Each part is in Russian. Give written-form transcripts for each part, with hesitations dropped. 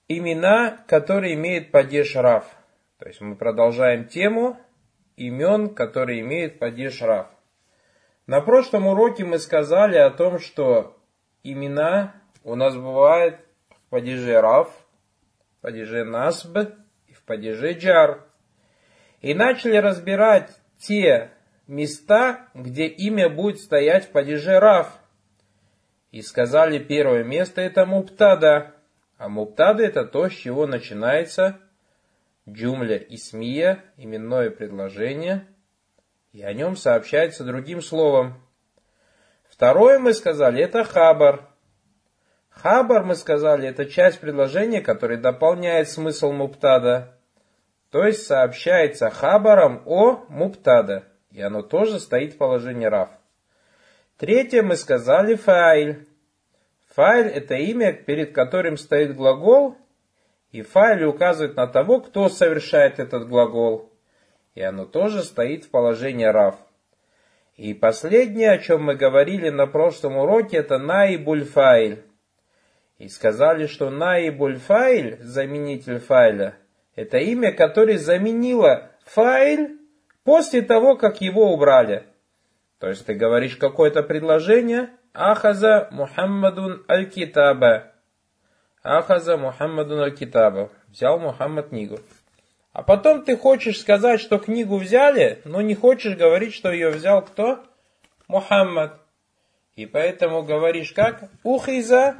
имена, которые имеют падеж раф. То есть мы продолжаем тему имен, которые имеют падеж раф. На прошлом уроке мы сказали о том, что имена у нас бывают в падеже раф, в падеже насб и в падеже джар. И начали разбирать те места, где имя будет стоять в падеже раф. И сказали, первое место это мубтада. А мубтада это то, с чего начинается джумля исмия, именное предложение. И о нем сообщается другим словом. Второе мы сказали, это хабар. Хабар, мы сказали, это часть предложения, которая дополняет смысл мубтада. То есть сообщается хабаром о мубтада. И оно тоже стоит в положении раф. Третье мы сказали фаиль. Фаиль это имя, перед которым стоит глагол. И фаиль указывает на того, кто совершает этот глагол. И оно тоже стоит в положении раф. И последнее, о чем мы говорили на прошлом уроке, это наибуль фаиль. И сказали, что наибуль фаиль, заменитель файля, это имя, которое заменило фаиль после того, как его убрали. То есть ты говоришь какое-то предложение, ахаза Мухаммадун аль-китаба. Ахаза Мухаммадун аль-китаба. Взял Мухаммад книгу. А потом ты хочешь сказать, что книгу взяли, но не хочешь говорить, что ее взял кто? Мухаммад. И поэтому говоришь как? Ухиза.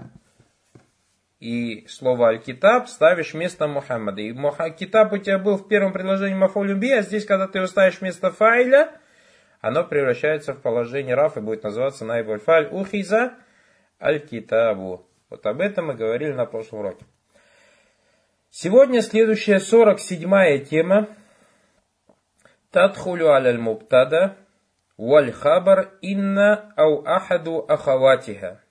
И слово аль-китаб ставишь вместо Мухаммада. И китаб у тебя был в первом предложении мафуль би, а здесь, когда ты его ставишь вместо файля, оно превращается в положение раф и будет называться наибуль файль ухиза аль-китабу. Вот об этом мы говорили на прошлом уроке. Сегодня следующая 47-я тема. Тадхулю аль мубтада валь хабар инна ау ахаду ахаватиха.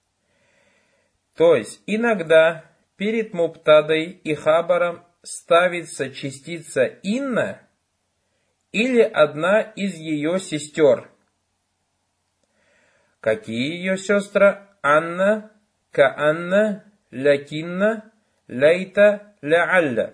То есть иногда перед мубтадой и хабаром ставится частица инна или одна из ее сестер. Какие ее сестры? Анна, Каанна, Лякинна, Лайта, Ляалля.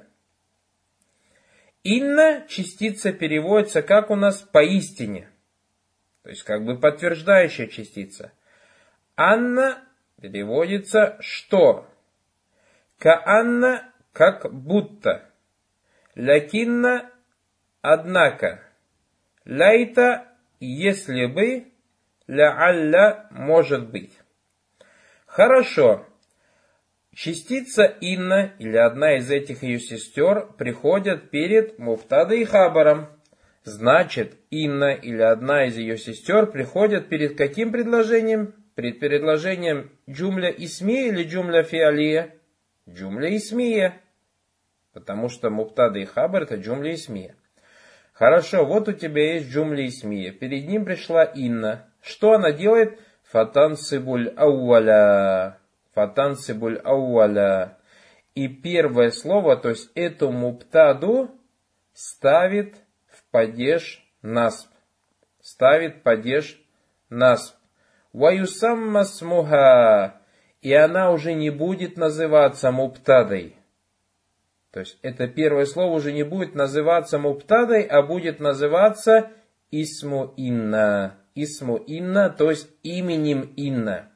Инна частица переводится как у нас поистине. То есть как бы подтверждающая частица. Анна переводится что? Каанна как будто. Лякинна однако. Лайта если бы. Ляалля может быть. Хорошо. Частица инна или одна из этих ее сестер приходят перед мубтадой и хабаром. Значит, инна или одна из ее сестер приходят перед каким предложением? Перед предложением джумля исмия или джумля фиалия? Джумля исмия. Потому что мубтада и хабар это джумля исмия. Хорошо, вот у тебя есть джумля исмия. Перед ним пришла инна. Что она делает? Фатансибуль ауаля. Фатансибуль ауаля. И первое слово, то есть эту мубтаду, ставит в падеж насб. Ставит падеж насб. Ваюсамма смуха. И она уже не будет называться мубтадой. То есть это первое слово уже не будет называться мубтадой, а будет называться исму инна. Исму инна, то есть именем инна.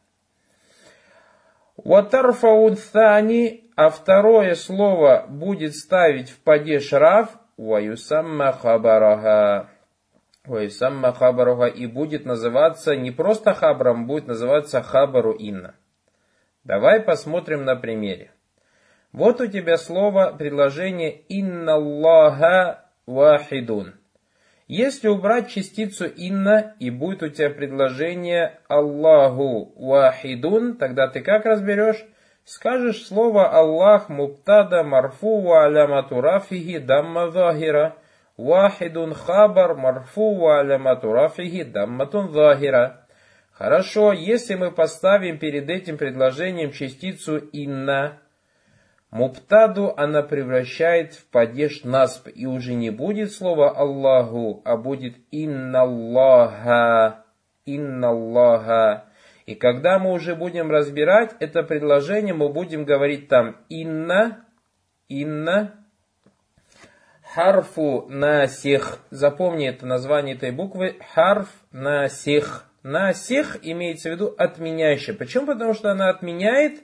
Ватарфаун thani, а второе слово будет ставить в падеж раф, ваюсамма хабараха. Ваюсамма хабараха, и будет называться не просто хабаром, будет называться хабару инна. Давай посмотрим на примере. Вот у тебя слово, предложение «Инна Аллаха вахидун». Если убрать частицу «инна» и будет у тебя предложение «Аллаху вахидун», тогда ты как разберешь? Скажешь слово «Аллах» мубтада марфу ва алямату рафихи дамма захира. Вахидун хабар марфу ва алямату рафихи дамматун захира. Хорошо, если мы поставим перед этим предложением частицу «инна», мубтаду она превращает в падеж насб. И уже не будет слова Аллаху, а будет инна Аллаха. Инна Аллаха. И когда мы уже будем разбирать это предложение, мы будем говорить там инна, харфу насих. Запомни это название этой буквы. Харф насих. Насих имеется в виду отменяющий. Почему? Потому что она отменяет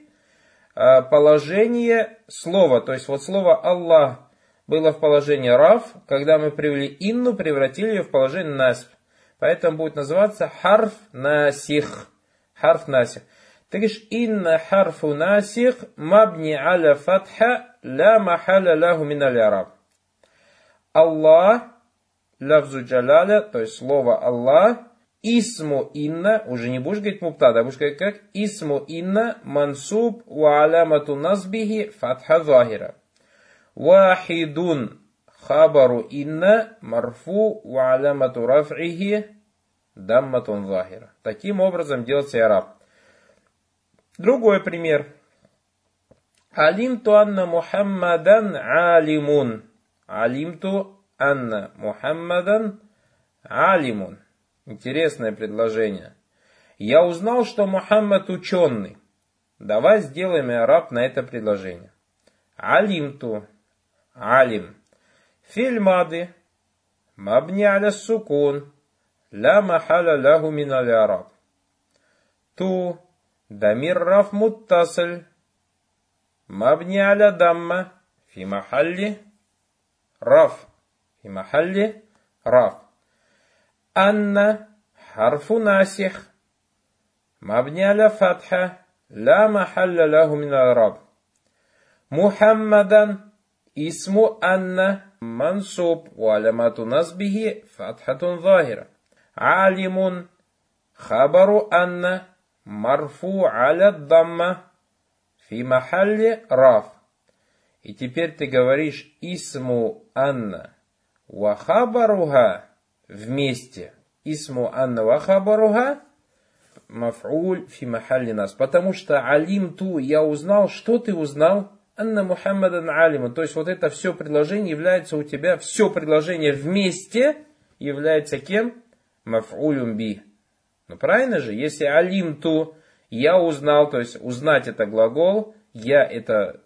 положение слова. То есть вот слово Аллах было в положении раф. Когда мы привели инну, превратили ее в положение насб. Поэтому будет называться харф насих. Харф насих. Ты говоришь, инна харфу насих мабни аля фатха ла махаля лаху миналь араб. Аллах, лафзу джаляля, то есть слово Аллах, исму инна, уже не будешь говорить муптада, будешь говорить как? Исму инна мансуб ва алямату назбихи фатха захира. Вахидун хабару инна марфу ва алямату раф'ихи дамматун захира. Таким образом делается араб. Другой пример. Алимту анна Мухаммадан алимун. Алимту анна Мухаммадан алимун. Интересное предложение. Я узнал, что Мухаммад ученый. Давай сделаем араб на это предложение. Алимту. Алим. Филь мады. Мабни аля сукун. Ла махаля лаху миналь араб. Ту. Дамир раф муттасль. Мабни аля дамма. Фи махалли. Раф. Фи махалли. Раф. Анна. Харфу насих. Мабни аля фатха. Ла махалля лаху миналь араб. Мухаммадан. Исму анна. Мансуб. Ва алямату назбихи. Фатхатун захира. Алимун. Хабару анна. Марфу аля дамма. Фи махалли раф. И теперь ты говоришь исму анна ва хабаруха вместе. Исму анна ва хабаруха маф'уль фи махалли нас. Потому что алимту, я узнал. Что ты узнал? Анна Мухаммадан алимун. То есть вот это все предложение является у тебя, все предложение вместе является кем? Маф'улюм би. Ну правильно же? Если алимту, я узнал, то есть узнать это глагол, я это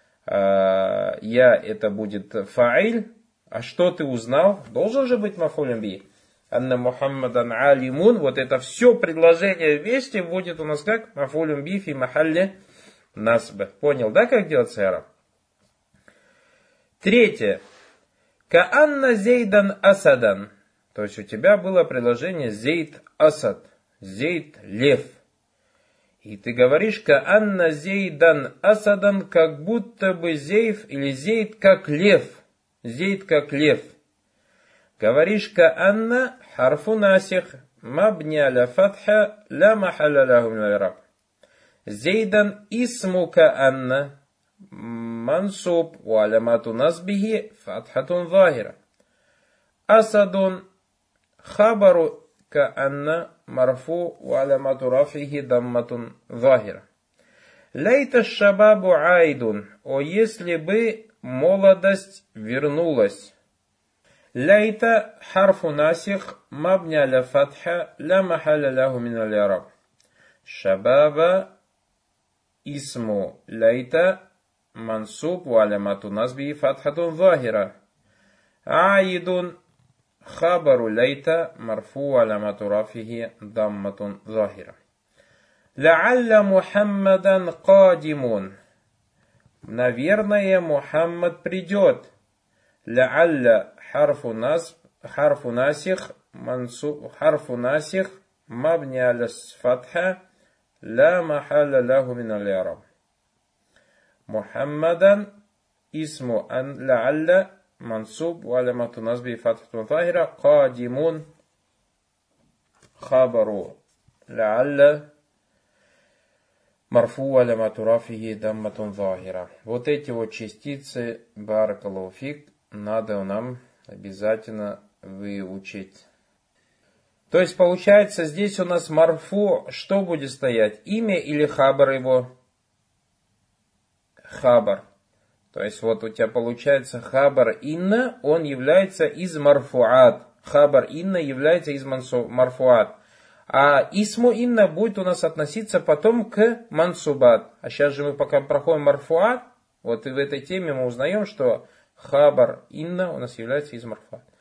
будет фа'иль, а что ты узнал? Должен же быть маф'улюм би. Анна Мухаммадан алимун, вот это все предложение вместе будет у нас как? Маф'улюм би фи махалли насб. Понял, да, как делать араб? Третье. Каанна зейдан асадан. То есть у тебя было предложение зейд асад. Зейд лев. И ты говоришь каанна зейдан асадан, как будто бы зейф или зейд как лев. Зейд как лев. Говоришь каанна харфу насих мабни аля фатха ла махаля лаху миналь араб. Зейдан исму каанна мансуб ва алямату назбихи фатхатун захира. Асадун хабару каанна марфу ва алямату рафихи дамматун захира. Лейта шабабу айдун. О, если бы молодость вернулась. Лейта харфу насих мабни аля фатха ла махаля лаху миналь араб. Шабаба исму лейта мансуб ва алямату назбихи фатхатун захира. Айдун хабару лейта марфу алямату рафихи дамматун захира. Ла'алля Мухаммадан кадимун. Наверное, Мухаммад придет. Ла'алля харфу насих мабни аля фатха ла махалля лаху миналь араб. Мухаммадан исму ла'алля мансуб ва алямату назби фатхатун захира. Кадимун хабару ла'алля марфу алямату рафихи дамматун захира. Вот эти вот частицы баракаллаху фик надо нам обязательно выучить. То есть получается здесь у нас марфу, что будет стоять? Имя или хабар его? Хабар. То есть вот у тебя получается хабар инна, он является из марфуат. Хабар инна является из марфуат. А исму инна будет у нас относиться потом к мансубат. А сейчас же мы пока проходим марфуат, вот и в этой теме мы узнаем, что хабар инна у нас является из марфуат.